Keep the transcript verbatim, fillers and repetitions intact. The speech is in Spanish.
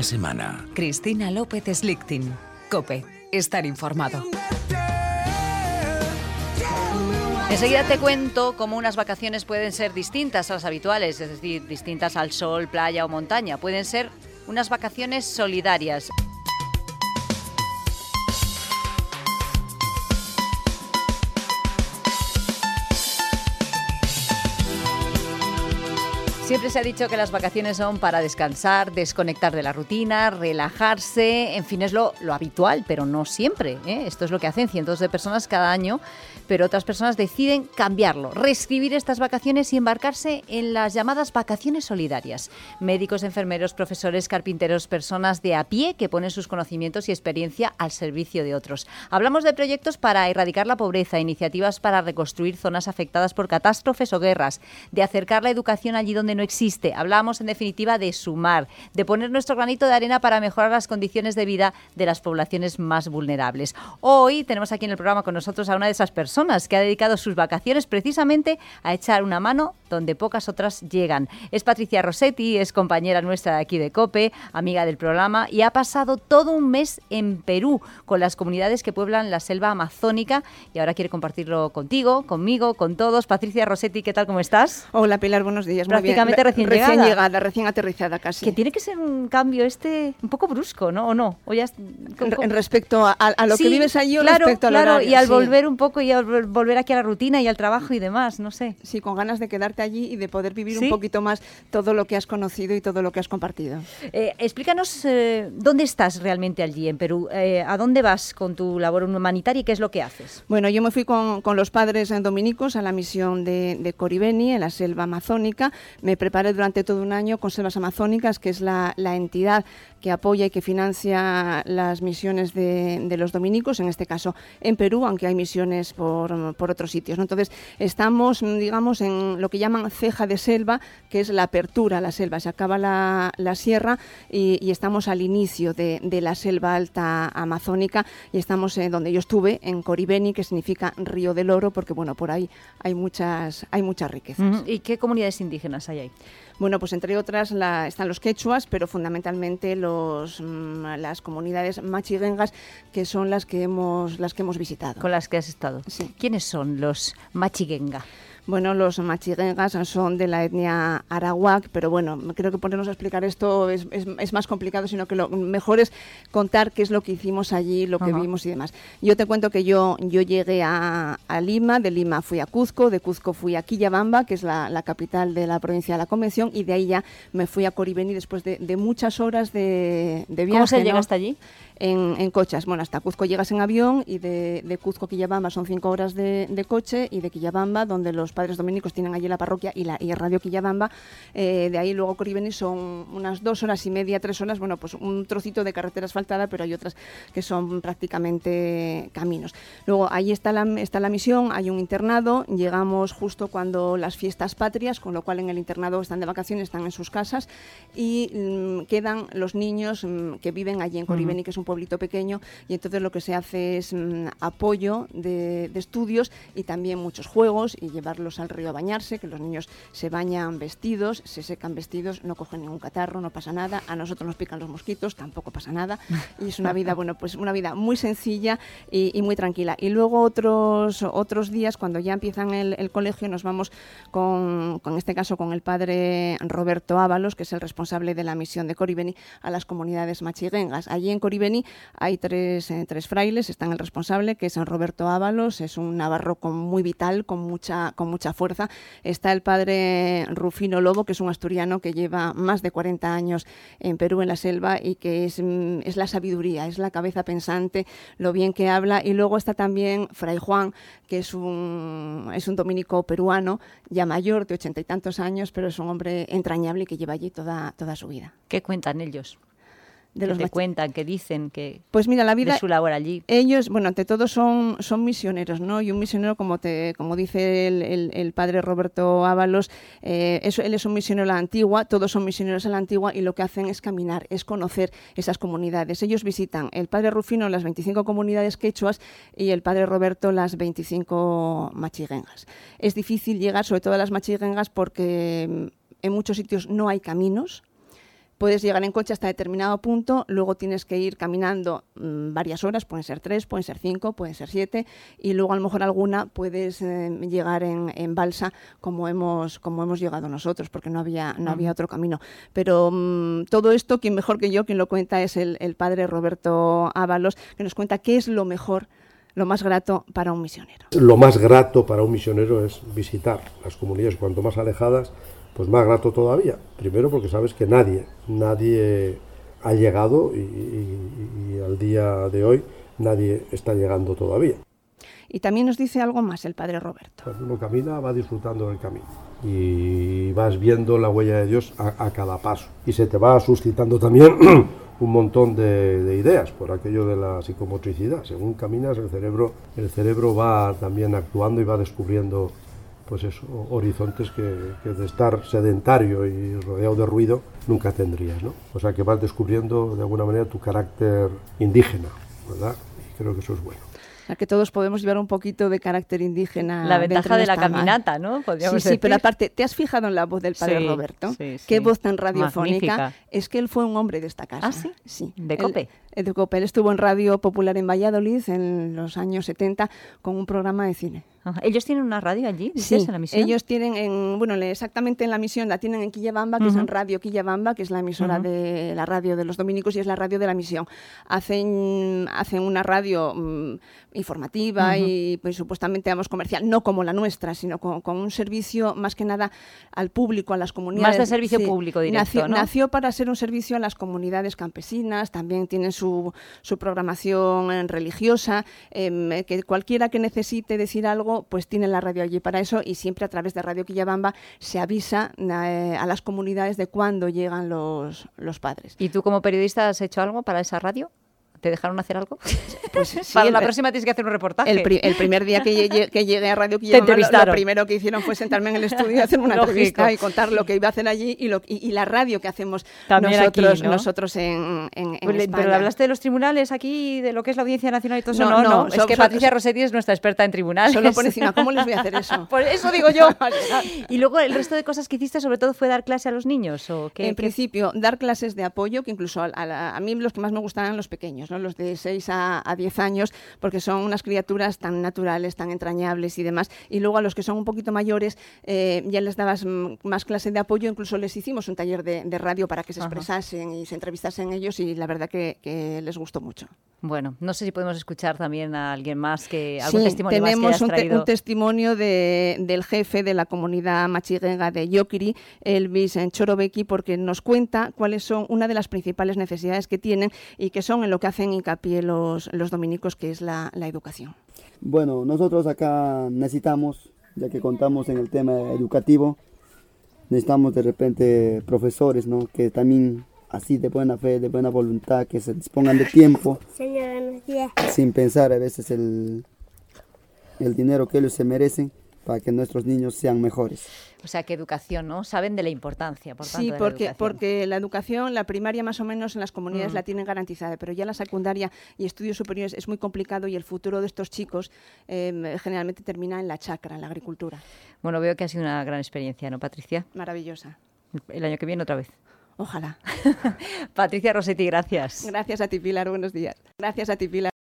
de semana. Cristina López Slichting. COPE. Estar informado. Enseguida te cuento cómo unas vacaciones pueden ser distintas a las habituales, es decir, distintas al sol, playa o montaña. Pueden ser unas vacaciones solidarias. Siempre se ha dicho que las vacaciones son para descansar, desconectar de la rutina, relajarse, en fin, es lo, lo habitual, pero no siempre, ¿eh? Esto es lo que hacen cientos de personas cada año, pero otras personas deciden cambiarlo, reescribir estas vacaciones y embarcarse en las llamadas vacaciones solidarias. Médicos, enfermeros, profesores, carpinteros, personas de a pie que ponen sus conocimientos y experiencia al servicio de otros. Hablamos de proyectos para erradicar la pobreza, iniciativas para reconstruir zonas afectadas por catástrofes o guerras, de acercar la educación allí donde no existe. Hablamos, en definitiva, de sumar, de poner nuestro granito de arena para mejorar las condiciones de vida de las poblaciones más vulnerables. Hoy tenemos aquí en el programa con nosotros a una de esas personas que ha dedicado sus vacaciones precisamente a echar una mano donde pocas otras llegan. Es Patricia Rossetti, es compañera nuestra de aquí de COPE, amiga del programa, y ha pasado todo un mes en Perú con las comunidades que pueblan la selva amazónica y ahora quiere compartirlo contigo, conmigo, con todos. Patricia Rossetti, ¿qué tal? ¿Cómo estás? Hola Pilar, buenos días. Muy bien. Prácticamente recién, recién llegada. llegada, recién aterrizada casi. Que tiene que ser un cambio este un poco brusco, ¿no? ¿O no? ¿O ya es, en, en respecto a, a lo sí, que vives allí o claro, respecto al claro, horario. y al sí. volver un poco y al volver aquí a la rutina y al trabajo y demás, no sé. Sí, con ganas de quedarte allí y de poder vivir ¿Sí? un poquito más todo lo que has conocido y todo lo que has compartido. Eh, explícanos eh, dónde estás realmente allí en Perú, eh, a dónde vas con tu labor humanitaria y qué es lo que haces. Bueno, yo me fui con, con los padres dominicos a la misión de, de Coribeni, en la selva amazónica. Me preparé durante todo un año con Selvas Amazónicas, que es la, la entidad que apoya y que financia las misiones de, de los dominicos, en este caso en Perú, aunque hay misiones por, por otros sitios, ¿no? Entonces, estamos, digamos, en lo que llaman ceja de selva, que es la apertura a la selva. Se acaba la, la sierra y, y estamos al inicio de, de la selva alta amazónica y estamos eh, donde yo estuve, en Coribeni, que significa Río del Oro, porque, bueno, por ahí hay muchas, hay muchas riquezas. Uh-huh. ¿Y qué comunidades indígenas hay ahí? Bueno, pues entre otras la, están los quechuas, pero fundamentalmente los, mmm, las comunidades machiguengas, que son las que hemos las que hemos visitado. Con las que has estado. Sí. ¿Quiénes son los machiguenga? Bueno, los machiguengas son de la etnia arawak, pero bueno, creo que ponernos a explicar esto es, es, es más complicado, sino que lo mejor es contar qué es lo que hicimos allí, lo que uh-huh. vimos y demás. Yo te cuento que yo, yo llegué a, a Lima, de Lima fui a Cuzco, de Cuzco fui a Quillabamba, que es la, la capital de la provincia de la Convención, y de ahí ya me fui a Coribeni después de, de muchas horas de, de viaje. ¿Cómo se ¿no? llega hasta allí? En, en coches. Bueno, hasta Cuzco llegas en avión y de, de Cuzco a Quillabamba son cinco horas de, de coche, y de Quillabamba, donde los padres dominicos tienen allí la parroquia y la y Radio Quillabamba, eh, de ahí luego Coribeni son unas dos horas y media, tres horas, bueno, pues un trocito de carretera asfaltada, pero hay otras que son prácticamente caminos. Luego ahí está la, está la misión, hay un internado, llegamos justo cuando las fiestas patrias, con lo cual en el internado están de vacaciones, están en sus casas, y mmm, quedan los niños mmm, que viven allí en Coribeni, uh-huh. que es un pueblito pequeño, y entonces lo que se hace es mmm, apoyo de, de estudios y también muchos juegos, y llevarlos al río a bañarse, que los niños se bañan vestidos, se secan vestidos, no cogen ningún catarro, no pasa nada, a nosotros nos pican los mosquitos, tampoco pasa nada, y es una vida, bueno, pues una vida muy sencilla y, y muy tranquila. Y luego otros otros días, cuando ya empiezan el, el colegio, nos vamos con, con este caso, con el padre Roberto Ábalos, que es el responsable de la misión de Coribeni, a las comunidades machiguengas. Allí en Coribeni hay tres, eh, tres frailes, están el responsable, que es San Roberto Ábalos, es un navarro con, muy vital, con mucha, con mucha fuerza. Está el padre Rufino Lobo, que es un asturiano que lleva más de cuarenta años en Perú, en la selva, y que es, es la sabiduría, es la cabeza pensante, lo bien que habla. Y luego está también Fray Juan, que es un, es un dominico peruano, ya mayor, de ochenta y tantos años, pero es un hombre entrañable y que lleva allí toda, toda su vida. ¿Qué cuentan ellos? De que los te mach... cuentan, que dicen, que pues mira, la vida de su labor allí. Ellos, bueno, ante todo son, son misioneros, ¿no? Y un misionero, como te como dice el, el, el padre Roberto Ábalos, eh, eso, él es un misionero a la antigua, todos son misioneros a la antigua, y lo que hacen es caminar, es conocer esas comunidades. Ellos visitan, el padre Rufino, las veinticinco comunidades quechuas, y el padre Roberto las veinticinco machiguengas. Es difícil llegar, sobre todo a las machiguengas, porque en muchos sitios no hay caminos, puedes llegar en coche hasta determinado punto, luego tienes que ir caminando mmm, varias horas, pueden ser tres, pueden ser cinco, pueden ser siete, y luego a lo mejor alguna puedes eh, llegar en, en balsa como hemos, como hemos llegado nosotros, porque no había, no uh-huh. había otro camino. Pero mmm, todo esto, quien mejor que yo, quien lo cuenta es el, el padre Roberto Ábalos, que nos cuenta qué es lo mejor, lo más grato para un misionero. Lo más grato para un misionero es visitar las comunidades, cuanto más alejadas, pues más grato todavía. Primero porque sabes que nadie, nadie ha llegado y, y, y al día de hoy nadie está llegando todavía. Y también nos dice algo más el padre Roberto. Cuando uno camina va disfrutando del camino y vas viendo la huella de Dios a, a cada paso y se te va suscitando también un montón de, de ideas por aquello de la psicomotricidad. Según caminas el cerebro, el cerebro va también actuando y va descubriendo pues eso, horizontes que, que de estar sedentario y rodeado de ruido nunca tendrías, ¿no? O sea que vas descubriendo de alguna manera tu carácter indígena, ¿verdad? Y creo que eso es bueno. A que todos podemos llevar un poquito de carácter indígena. La ventaja de la mal. caminata, ¿no? Podríamos sí, sí, decir. Pero aparte, ¿te has fijado en la voz del padre sí, Roberto? Sí, sí. Qué voz tan radiofónica. Magnífica. Es que él fue un hombre de esta casa. ¿Ah, sí? Sí. ¿De COPE? Él, de COPE. Él estuvo en Radio Popular en Valladolid en los años setenta con un programa de cine. Ajá. ¿Ellos tienen una radio allí? Sí, en la misión? ellos tienen, en, bueno, exactamente en la misión la tienen en Quillabamba, que uh-huh. es en Radio Quillabamba, que es la emisora uh-huh. de la radio de los dominicos y es la radio de la misión. Hacen, hacen una radio um, informativa uh-huh. y pues, supuestamente vamos, comercial, no como la nuestra, sino con, con un servicio más que nada al público, a las comunidades. Más de servicio sí. público directo, nació, ¿no? Nació para ser un servicio a las comunidades campesinas, también tienen su, su programación religiosa, eh, que cualquiera que necesite decir algo pues tienen la radio allí para eso y siempre a través de Radio Quillabamba se avisa eh, a las comunidades de cuándo llegan los, los padres. ¿Y tú como periodista has hecho algo para esa radio? ¿Te dejaron hacer algo? Pues sí, para el, la próxima tienes que hacer un reportaje. El, pri el primer día que llegué, que llegué a Radio Quillabamba, lo, lo primero que hicieron fue sentarme en el estudio y hacer una Lógico. entrevista y contar lo que iba a hacer allí y, lo, y, y la radio que hacemos también nosotros, aquí, ¿no? nosotros en, en, en pues España. Pero hablaste de los tribunales aquí, de lo que es la Audiencia Nacional y todo eso. No, No, no, no no. so, es que so, Patricia so, Rossetti es nuestra experta en tribunales. Solo por encima, ¿cómo les voy a hacer eso? Por eso digo yo. Y luego el resto de cosas que hiciste sobre todo fue dar clase a los niños. ¿O qué, en qué? principio, dar clases de apoyo, que incluso a, a, a mí los que más me gustaban eran los pequeños, ¿no? Los de seis a diez años, porque son unas criaturas tan naturales, tan entrañables y demás. Y luego a los que son un poquito mayores eh, ya les dabas m- más clase de apoyo, incluso les hicimos un taller de, de radio para que se expresasen Ajá. y se entrevistasen ellos y la verdad que, que les gustó mucho. Bueno, no sé si podemos escuchar también a alguien más, que algún sí, testimonio más que tenemos hayas un, te- traído. un testimonio de, del jefe de la comunidad machiguega de Yoquiri, Elvis Chorobeki, porque nos cuenta cuáles son una de las principales necesidades que tienen y que son en lo que hacen hincapié los, los dominicos, que es la, la educación. Bueno, nosotros acá necesitamos, ya que contamos en el tema educativo, necesitamos de repente profesores, ¿no? Que también así de buena fe, de buena voluntad, que se dispongan de tiempo, Señora, buenos días. sin pensar a veces el, el dinero que ellos se merecen para que nuestros niños sean mejores. O sea, que educación, ¿no? Saben de la importancia, por tanto, Sí, de porque, la educación. porque la educación, la primaria más o menos en las comunidades Mm. la tienen garantizada, pero ya la secundaria y estudios superiores es muy complicado y el futuro de estos chicos eh, generalmente termina en la chacra, en la agricultura. Bueno, veo que ha sido una gran experiencia, ¿no, Patricia? Maravillosa. El año que viene otra vez. Ojalá. Patricia Rossetti, gracias. Gracias a ti, Pilar. Buenos días. Gracias a ti, Pilar.